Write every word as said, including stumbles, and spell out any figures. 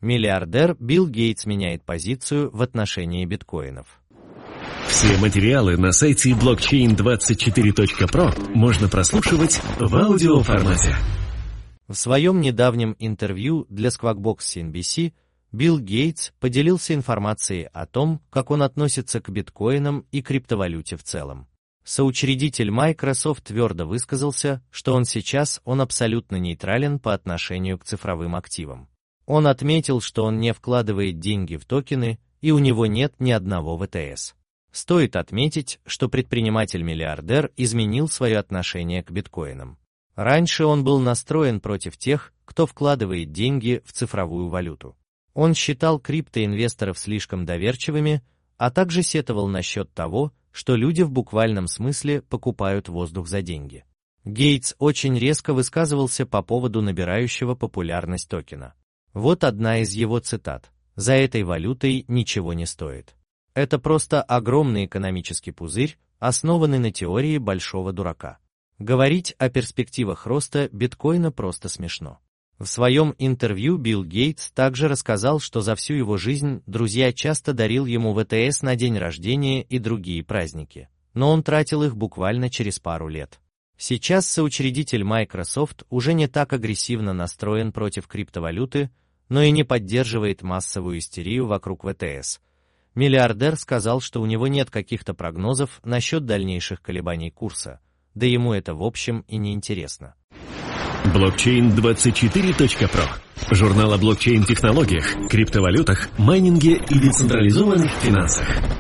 Миллиардер Билл Гейтс меняет позицию в отношении биткоинов. Все материалы на сайте блокчейн двадцать четыре точка про можно прослушивать в аудиоформате. В своем недавнем интервью для Squawk Box си эн би си Билл Гейтс поделился информацией о том, как он относится к биткоинам и криптовалюте в целом. Соучредитель Microsoft твердо высказался, что он сейчас он абсолютно нейтрален по отношению к цифровым активам. Он отметил, что он не вкладывает деньги в токены, и у него нет ни одного ви ти эс. Стоит отметить, что предприниматель-миллиардер изменил свое отношение к биткоинам. Раньше он был настроен против тех, кто вкладывает деньги в цифровую валюту. Он считал криптоинвесторов слишком доверчивыми, а также сетовал насчет того, что люди в буквальном смысле покупают воздух за деньги. Гейтс очень резко высказывался по поводу набирающего популярность токена. Вот одна из его цитат: «За этой валютой ничего не стоит. Это просто огромный экономический пузырь, основанный на теории большого дурака. Говорить о перспективах роста биткоина просто смешно». В своем интервью Билл Гейтс также рассказал, что за всю его жизнь друзья часто дарил ему ви ти эс на день рождения и другие праздники, но он тратил их буквально через пару лет. Сейчас соучредитель Microsoft уже не так агрессивно настроен против криптовалюты, но и не поддерживает массовую истерию вокруг ви ти эс. Миллиардер сказал, что у него нет каких-то прогнозов насчет дальнейших колебаний курса, да ему это в общем и не интересно. блокчейн двадцать четыре точка про. Журнал о блокчейн-технологиях, криптовалютах, майнинге и децентрализованных финансах.